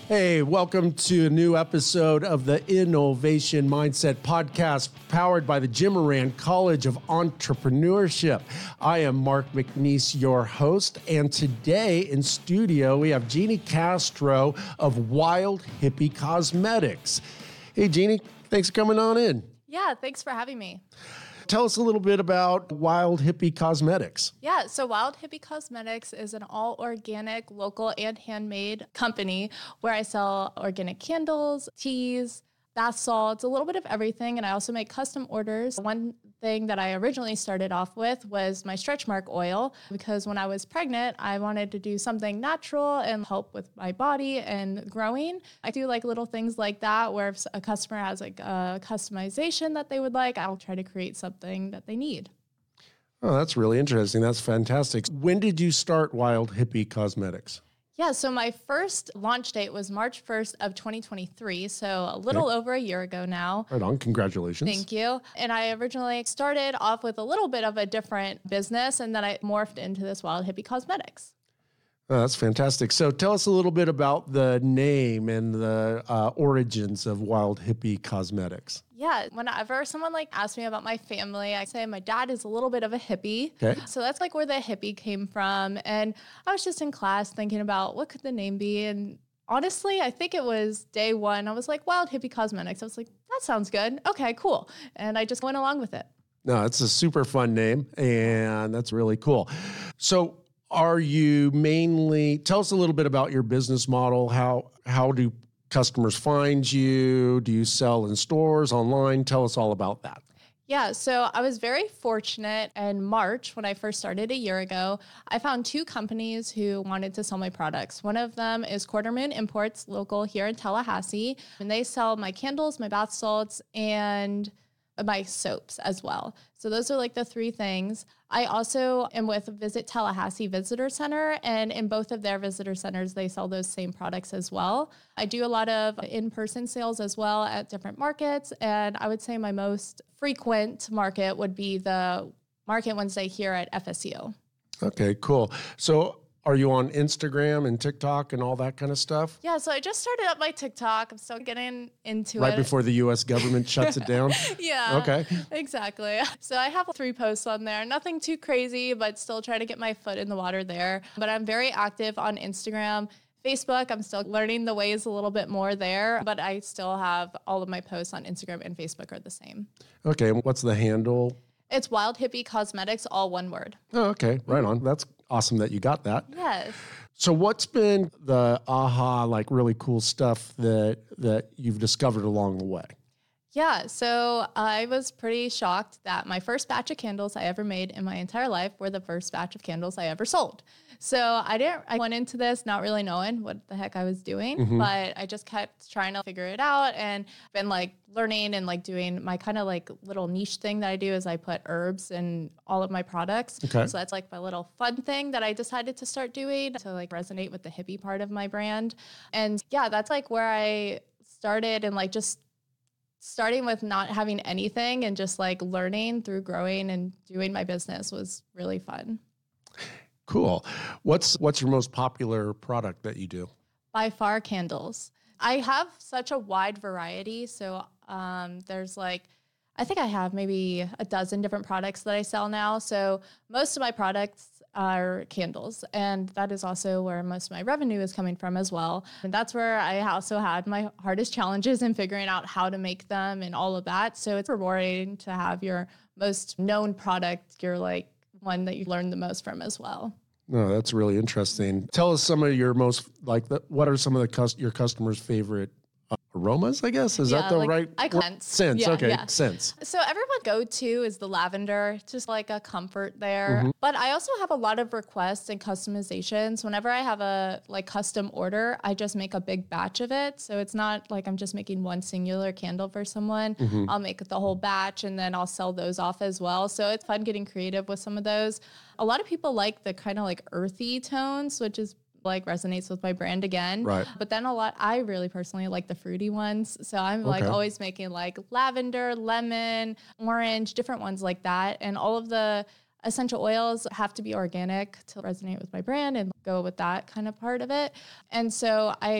Hey, welcome to a new episode of the Innovation Mindset Podcast, powered by the Jim Moran College of Entrepreneurship. I am Mark McNeese, your host, and today in studio we have Jeannie Castro of Wild Hippie Cosmetics. Hey, Jeannie, thanks for coming on in. Yeah, thanks for having me. Tell us a little bit about Wild Hippie Cosmetics. Yeah, so Wild Hippie Cosmetics is an all-organic, local, and handmade company where I sell organic candles, teas, bath salts, a little bit of everything, and I also make custom orders. One thing that I originally started off with was my stretch mark oil, because when I was pregnant, I wanted to do something natural and help with my body and growing. I do like little things like that, where if a customer has like a customization that they would like, I'll try to create something that they need. Oh, that's really interesting. That's fantastic. When did you start Wild Hippie Cosmetics? Yeah, so my first launch date was March 1st of 2023, so a little over a year ago now. Right on. Congratulations. Thank you. And I originally started off with a little bit of a different business, and then I morphed into this Wild Hippie Cosmetics. Oh, that's fantastic. So tell us a little bit about the name and the origins of Wild Hippie Cosmetics. Yeah, whenever someone asks me about my family, I say my dad is a little bit of a hippie. Okay. So that's where the hippie came from. And I was just in class thinking about what could the name be. And honestly, I think it was day one. I was like, Wild Hippie Cosmetics. I was like, that sounds good. Okay, cool. And I just went along with it. No, it's a super fun name, and that's really cool. So are you mainly, tell us a little bit about your business model. How do customers find you? Do you sell in stores, online? Tell us all about that. Yeah, so I was very fortunate in March when I first started a year ago. I found two companies who wanted to sell my products. One of them is Quarter Moon Imports, local here in Tallahassee, and they sell my candles, my bath salts, and my soaps as well. So those are the three things. I also am with Visit Tallahassee Visitor Center, and in both of their visitor centers, they sell those same products as well. I do a lot of in-person sales as well at different markets, and I would say my most frequent market would be the Market Wednesday here at FSU. Okay, cool. So are you on Instagram and TikTok and all that kind of stuff? Yeah, so I just started up my TikTok. I'm still getting into it. Right before the U.S. government shuts it down? Yeah. Okay. Exactly. So I have 3 posts on there. Nothing too crazy, but still try to get my foot in the water there. But I'm very active on Instagram. Facebook, I'm still learning the ways a little bit more there, but I still have all of my posts on Instagram and Facebook are the same. Okay, what's the handle? It's Wild Hippie Cosmetics, all one word. Oh, okay, right on. That's awesome that you got that. Yes. So what's been the really cool stuff that you've discovered along the way? Yeah, so I was pretty shocked that my first batch of candles I ever made in my entire life were the first batch of candles I ever sold. So I went into this not really knowing what the heck I was doing, but I just kept trying to figure it out and been learning and doing my kind of little niche thing that I do is I put herbs in all of my products. Okay. So that's my little fun thing that I decided to start doing to resonate with the hippie part of my brand. And yeah, that's where I started and just starting with not having anything and just learning through growing and doing my business was really fun. Cool. What's your most popular product that you do? By far, candles. I have such a wide variety. So there's I think I have maybe a dozen different products that I sell now. So most of my products are candles. And that is also where most of my revenue is coming from as well. And that's where I also had my hardest challenges in figuring out how to make them and all of that. So it's rewarding to have your most known product, your one that you learn the most from as well. No, that's really interesting. Tell us some of your most what are some of your customers' favorite aromas, I guess? Is that the right scents? Yeah, okay, yeah. scents. So everyone go-to is the lavender, just a comfort there. But I also have a lot of requests and customizations. Whenever I have a custom order, I just make a big batch of it. So it's not I'm just making one singular candle for someone. I'll make the whole batch and then I'll sell those off as well. So it's fun getting creative with some of those. A lot of people like the kind of earthy tones, which is resonates with my brand again. Right. But then I really personally like the fruity ones. So I'm always making lavender, lemon, orange, different ones like that. And all of the essential oils have to be organic to resonate with my brand and go with that kind of part of it. And so I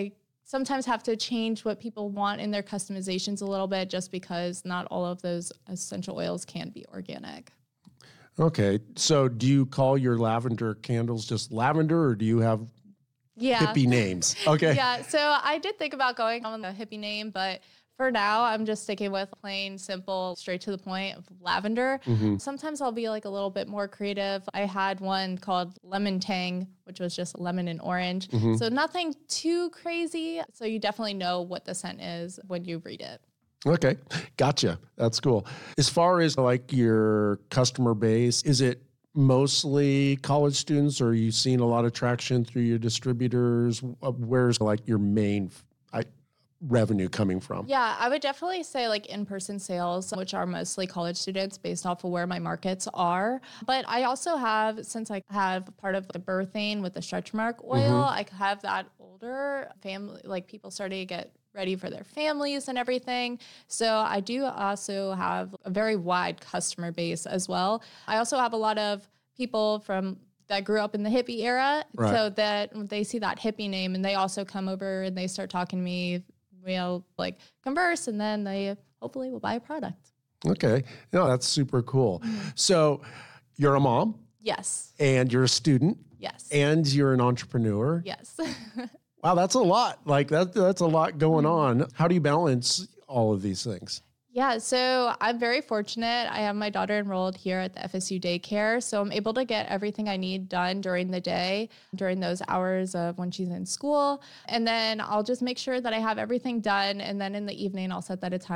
sometimes have to change what people want in their customizations a little bit just because not all of those essential oils can be organic. Okay. So do you call your lavender candles just lavender, or do you have hippie names? Okay. Yeah. So I did think about going on the hippie name, but for now, I'm just sticking with plain, simple, straight to the point of lavender. Sometimes I'll be like a little bit more creative. I had one called Lemon Tang, which was just lemon and orange. So nothing too crazy. So you definitely know what the scent is when you read it. Okay. Gotcha. That's cool. As far as like your customer base, is it mostly college students, or are you seeing a lot of traction through your distributors? Where's like your main revenue coming from? Yeah, I would definitely say like in-person sales, which are mostly college students based off of where my markets are. But I also have, since I have part of the birthing with the stretch mark oil, I have that older family, like people starting to get ready for their families and everything. So I do also have a very wide customer base as well. I also have a lot of people that grew up in the hippie era, so that they see that hippie name and they also come over and they start talking to me, like converse, and then they hopefully will buy a product. Okay. No, that's super cool. So you're a mom. Yes. And you're a student. Yes. And you're an entrepreneur. Yes. Wow, that's a lot. Like that's a lot going on. How do you balance all of these things? Yeah, so I'm very fortunate. I have my daughter enrolled here at the FSU daycare, so I'm able to get everything I need done during the day, during those hours of when she's in school. And then I'll just make sure that I have everything done. And then in the evening, I'll set that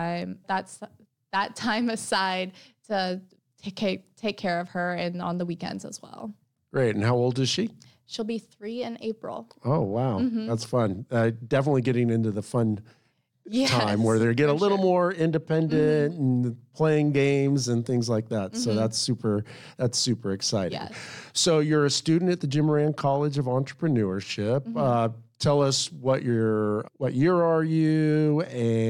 time aside to take care of her, and on the weekends as well. Great. And how old is she? She'll be 3 in April. Oh, wow. That's fun. Definitely getting into the fun time where they get a little more independent and playing games and things like that. So that's super exciting. Yes. So you're a student at the Jim Moran College of Entrepreneurship. Tell us what year are you,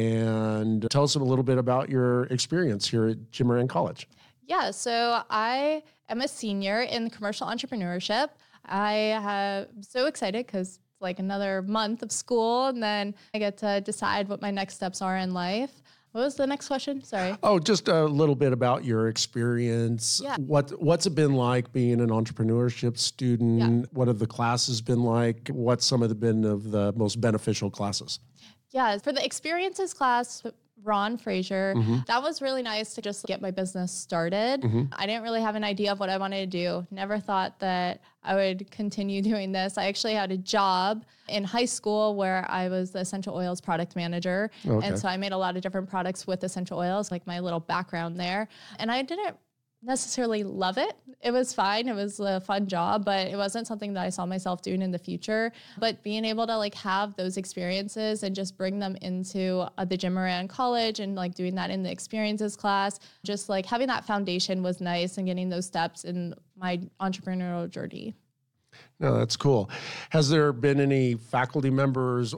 and tell us a little bit about your experience here at Jim Moran College. Yeah, so I am a senior in commercial entrepreneurship. I am so excited because like another month of school, and then I get to decide what my next steps are in life. What was the next question? Sorry. Oh, just a little bit about your experience. Yeah. What's it been like being an entrepreneurship student? Yeah. What have the classes been like? What's some of the most beneficial classes? Yeah, for the experiences class, Ron Fraser, that was really nice to just get my business started. I didn't really have an idea of what I wanted to do. Never thought that I would continue doing this. I actually had a job in high school where I was the essential oils product manager. Okay. And so I made a lot of different products with essential oils, like my little background there. And I didn't necessarily love it. It was fine. It was a fun job, but it wasn't something that I saw myself doing in the future. But being able to like have those experiences and just bring them into the Jim Moran College and like doing that in the experiences class, just like having that foundation was nice, and getting those steps in my entrepreneurial journey. No, that's cool. Has there been any faculty members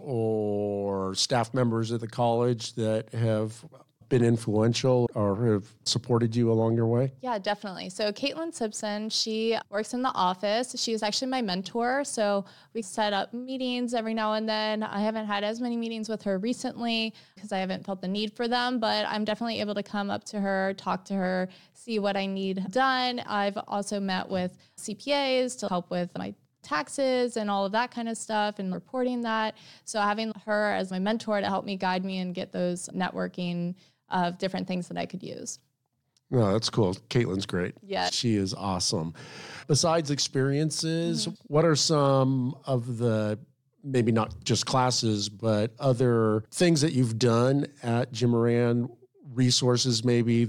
or staff members at the college that have been influential or have supported you along your way? Yeah, definitely. So Caitlin Simpson, she works in the office. She's actually my mentor. So we set up meetings every now and then. I haven't had as many meetings with her recently because I haven't felt the need for them, but I'm definitely able to come up to her, talk to her, see what I need done. I've also met with CPAs to help with my taxes and all of that kind of stuff and reporting that. So having her as my mentor to help me guide me and get those networking of different things that I could use. No, that's cool. Caitlin's great. Yeah. She is awesome. Besides experiences, what are some of the, maybe not just classes, but other things that you've done at Jim Moran, resources maybe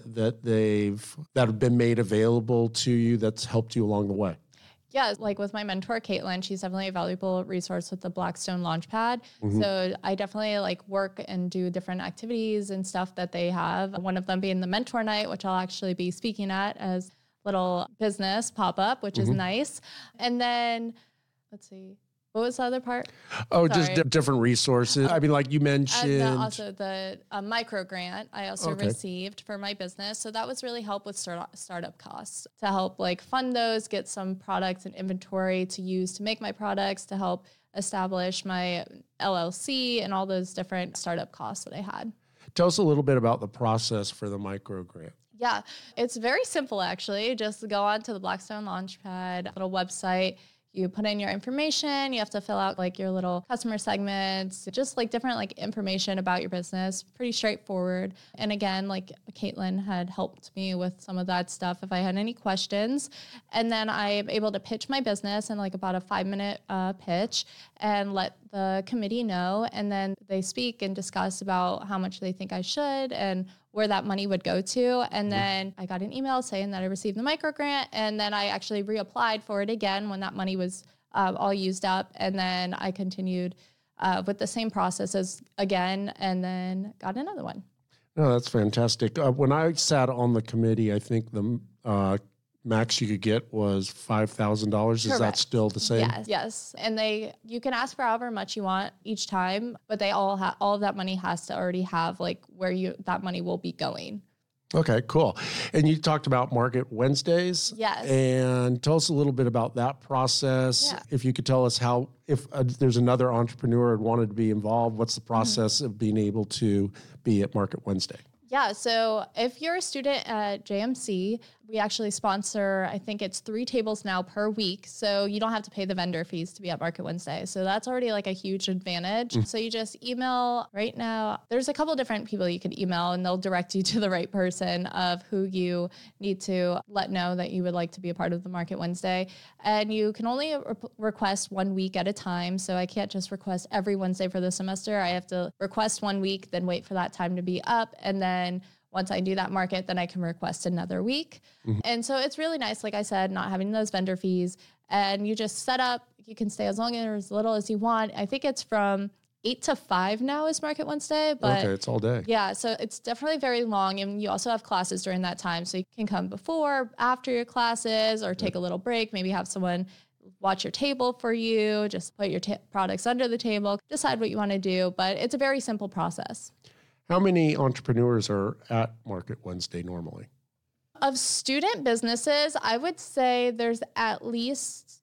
that have been made available to you that's helped you along the way? Yeah, like with my mentor, Caitlin, she's definitely a valuable resource with the Blackstone Launchpad. So I definitely like work and do different activities and stuff that they have. One of them being the mentor night, which I'll actually be speaking at as little business pop-up, which is nice. And then, let's see. What was the other part? Oh, Sorry. just different resources. I mean, like you mentioned. Also the micro grant I also received for my business. So that was really help with startup costs to help like fund those, get some products and inventory to use to make my products, to help establish my LLC and all those different startup costs that I had. Tell us a little bit about the process for the micro grant. Yeah, it's very simple actually. Just go on to the Blackstone Launchpad little website. You put in your information, you have to fill out like your little customer segments, just like different like information about your business, pretty straightforward. And again, like Caitlin had helped me with some of that stuff if I had any questions. And then I'm able to pitch my business in like about a 5-minute pitch and let the committee know. And then they speak and discuss about how much they think I should and where that money would go to. And then I got an email saying that I received the micro grant. And then I actually reapplied for it again when that money was all used up. And then I continued with the same processes again, and then got another one. No, that's fantastic. When I sat on the committee, I think the max you could get was $5,000. Is that still the same? Yes. And you can ask for however much you want each time, but they all of that money has to already have like where that money will be going. Okay, cool. And you talked about Market Wednesdays. Yes. And tell us a little bit about that process. Yeah. If you could tell us how, if there's another entrepreneur who wanted to be involved, what's the process of being able to be at Market Wednesday? Yeah, so if you're a student at JMC, we actually sponsor, I think it's 3 tables now per week. So you don't have to pay the vendor fees to be at Market Wednesday. So that's already like a huge advantage. So you just email right now. There's a couple different people you can email and they'll direct you to the right person of who you need to let know that you would like to be a part of the Market Wednesday. And you can only request 1 week at a time. So I can't just request every Wednesday for the semester. I have to request 1 week, then wait for that time to be up. And then once I do that market, then I can request another week. And so it's really nice, like I said, not having those vendor fees. And you just set up, you can stay as long or as little as you want. I think it's from 8 to 5 now is Market Wednesday. But okay, it's all day. Yeah, so it's definitely very long. And you also have classes during that time. So you can come before, after your classes, or take a little break, maybe have someone watch your table for you, just put your products under the table, decide what you want to do. But it's a very simple process. How many entrepreneurs are at Market Wednesday normally? Of student businesses, I would say there's at least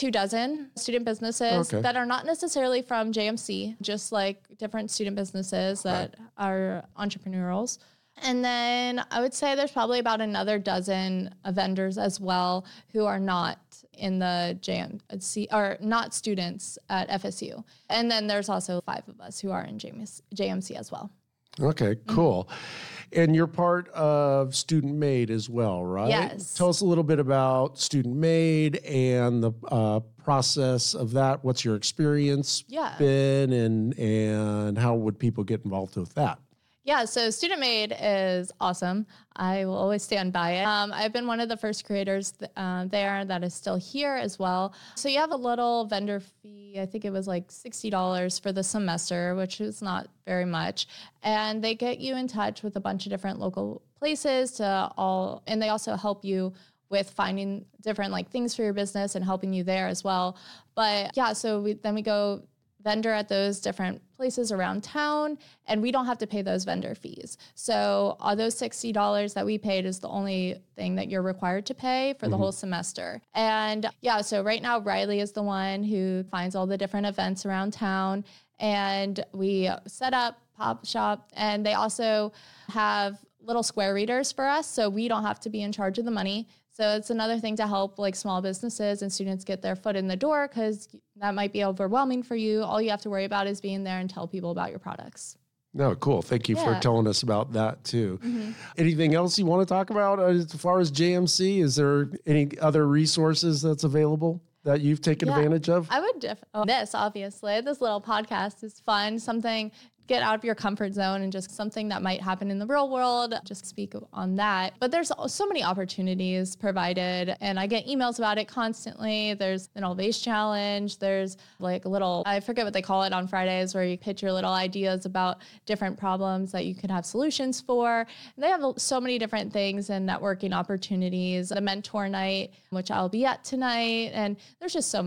24 student businesses that are not necessarily from JMC, just like different student businesses that are entrepreneurials. And then I would say there's probably about another dozen vendors as well who are not in the JMC or not students at FSU. And then there's also 5 of us who are in JMC as well. Okay, cool. And you're part of Student Made as well, right? Yes. Tell us a little bit about Student Made and the process of that. What's your experience been, and how would people get involved with that? Yeah, so Student Made is awesome. I will always stand by it. I've been one of the first creators there that is still here as well. So you have a little vendor fee. I think it was like $60 for the semester, which is not very much. And they get you in touch with a bunch of different local places and they also help you with finding different like things for your business and helping you there as well. But yeah, so we go vendor at those different places around town, and we don't have to pay those vendor fees. So all those $60 that we paid is the only thing that you're required to pay for the whole semester. And yeah, so right now Riley is the one who finds all the different events around town, and we set up pop shop, and they also have little square readers for us, so we don't have to be in charge of the money. So it's another thing to help like small businesses and students get their foot in the door, because that might be overwhelming for you. All you have to worry about is being there and tell people about your products. No, cool. Thank you for telling us about that too. Anything else you want to talk about as far as JMC? Is there any other resources that's available that you've taken advantage of? I would obviously. This little podcast is fun. Something, get out of your comfort zone and just something that might happen in the real world, just speak on that. But there's so many opportunities provided, and I get emails about it constantly. There's an Elevation Challenge. There's like a little, I forget what they call it on Fridays, where you pitch your little ideas about different problems that you could have solutions for. And they have so many different things and networking opportunities. The mentor night, which I'll be at tonight. And there's just so much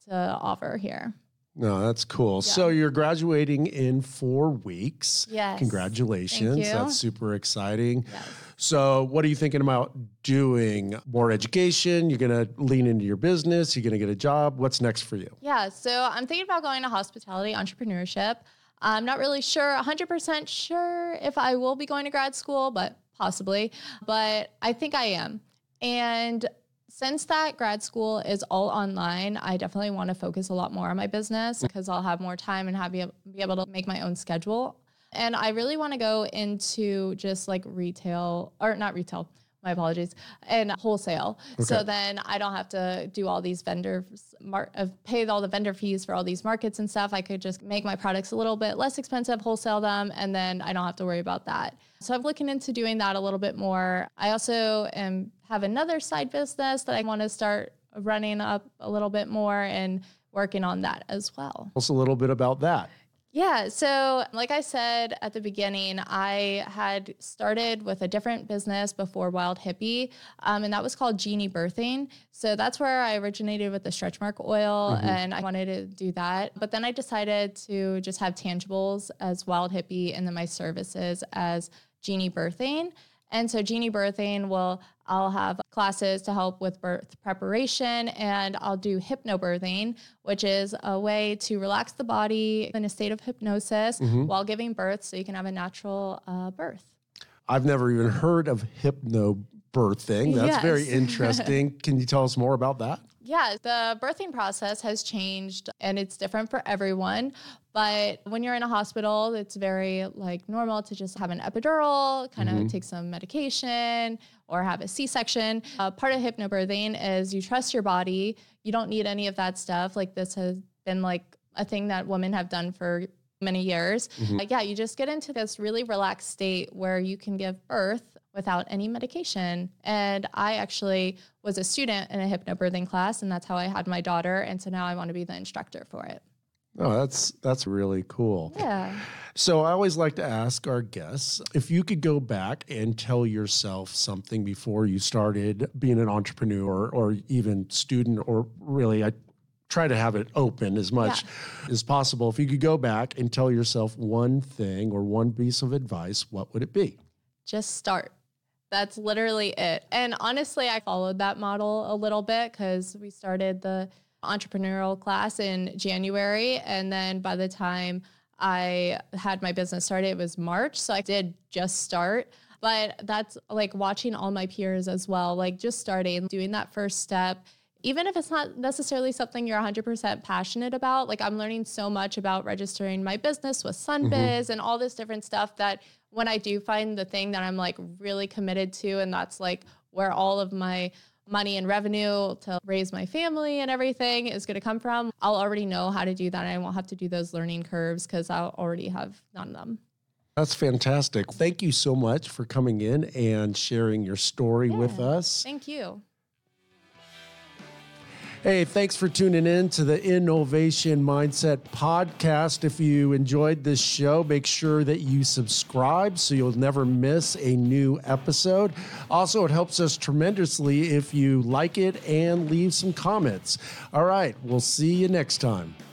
to offer here. No, that's cool. Yeah. So you're graduating in 4 weeks. Yes. Congratulations. Thank you. That's super exciting. Yes. So what are you thinking about doing? More education? You're going to lean into your business? You're going to get a job? What's next for you? Yeah, so I'm thinking about going to hospitality entrepreneurship. I'm not really sure, 100% sure if I will be going to grad school, but possibly. But I think I am. And since that grad school is all online, I definitely want to focus a lot more on my business because I'll have more time and be able to make my own schedule. And I really want to go into just like retail, or not retail, my apologies, and wholesale. Okay. So then I don't have to do all these pay all the vendor fees for all these markets and stuff. I could just make my products a little bit less expensive, wholesale them, and then I don't have to worry about that. So I'm looking into doing that a little bit more. I also have another side business that I want to start running up a little bit more and working on that as well. Also a little bit about that. Yeah. So like I said at the beginning, I had started with a different business before Wild Hippie, and that was called Genie Birthing. So that's where I originated with the stretch mark oil, and I wanted to do that. But then I decided to just have tangibles as Wild Hippie and then my services as Genie Birthing. And so Genie Birthing I'll have classes to help with birth preparation, and I'll do hypnobirthing, which is a way to relax the body in a state of hypnosis while giving birth so you can have a natural birth. I've never even heard of hypnobirthing. That's Yes. very interesting. Can you tell us more about that? Yeah, the birthing process has changed and it's different for everyone. But when you're in a hospital, it's very like normal to just have an epidural, kind of take some medication or have a C-section. Part of hypnobirthing is you trust your body. You don't need any of that stuff. Like this has been like a thing that women have done for many years. You just get into this really relaxed state where you can give birth without any medication. And I actually was a student in a hypnobirthing class, and that's how I had my daughter. And so now I want to be the instructor for it. Oh, that's really cool. Yeah. So I always like to ask our guests, if you could go back and tell yourself something before you started being an entrepreneur or even student, or really I try to have it open as much as possible. If you could go back and tell yourself one thing or one piece of advice, what would it be? Just start. That's literally it. And honestly, I followed that model a little bit because we started the entrepreneurial class in January. And then by the time I had my business started, it was March. So I did just start. But that's like watching all my peers as well, like just starting, doing that first step. Even if it's not necessarily something you're 100% passionate about, like I'm learning so much about registering my business with Sunbiz and all this different stuff that when I do find the thing that I'm like really committed to, and that's like where all of my money and revenue to raise my family and everything is going to come from, I'll already know how to do that. And I won't have to do those learning curves because I'll already have done them. That's fantastic. Thank you so much for coming in and sharing your story with us. Thank you. Hey, thanks for tuning in to the Innovation Mindset podcast. If you enjoyed this show, make sure that you subscribe so you'll never miss a new episode. Also, it helps us tremendously if you like it and leave some comments. All right, we'll see you next time.